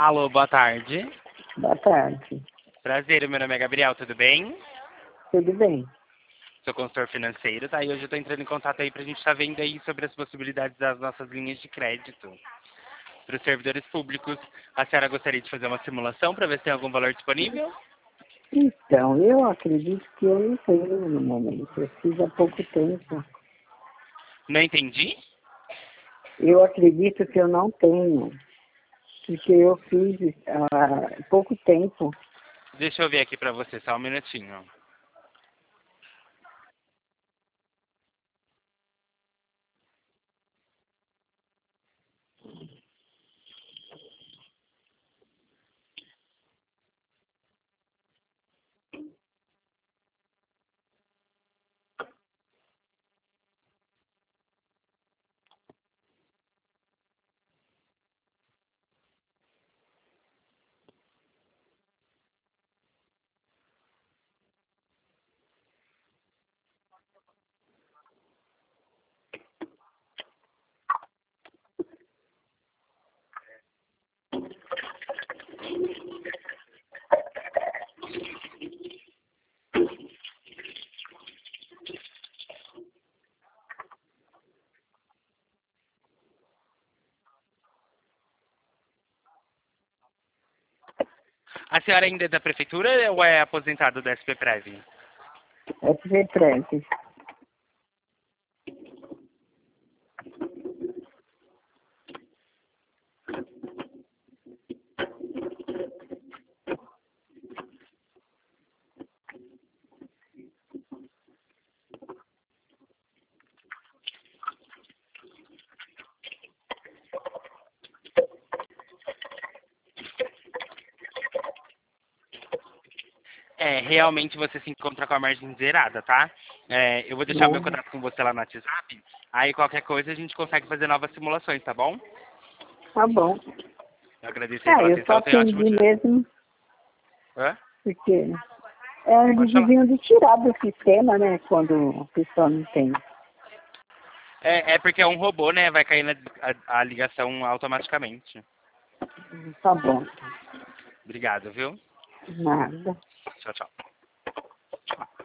Alô, boa tarde. Boa tarde. Prazer, meu nome é Gabriel, tudo bem? Tudo bem? Sou consultor financeiro, tá? E hoje eu tô entrando em contato aí pra gente estar vendo aí sobre as possibilidades das nossas linhas de crédito para os servidores públicos. A senhora gostaria de fazer uma simulação para ver se tem algum valor disponível? Então, eu acredito que eu não tenho no momento. Eu fiz há pouco tempo. Não entendi? Eu acredito que eu não tenho, porque eu fiz há pouco tempo. Deixa eu ver aqui pra você, só um minutinho. A senhora ainda é da prefeitura ou é aposentada do SP-Prev? FGTS. Realmente você se encontra com a margem zerada, tá? Eu vou deixar o meu Não. contato com você lá no WhatsApp. Aí qualquer coisa a gente consegue fazer novas simulações, tá bom? Tá bom. Eu agradeço aí pela Eu só atenção. Tenha um ótimo atendi dia. mesmo Hã? porque Pode eles falar. deviam de tirar do sistema, né, quando a pessoa não tem. É porque é um robô, né? Vai cair a ligação automaticamente. Tá bom. Obrigado, viu? Nada. Tchau, tchau.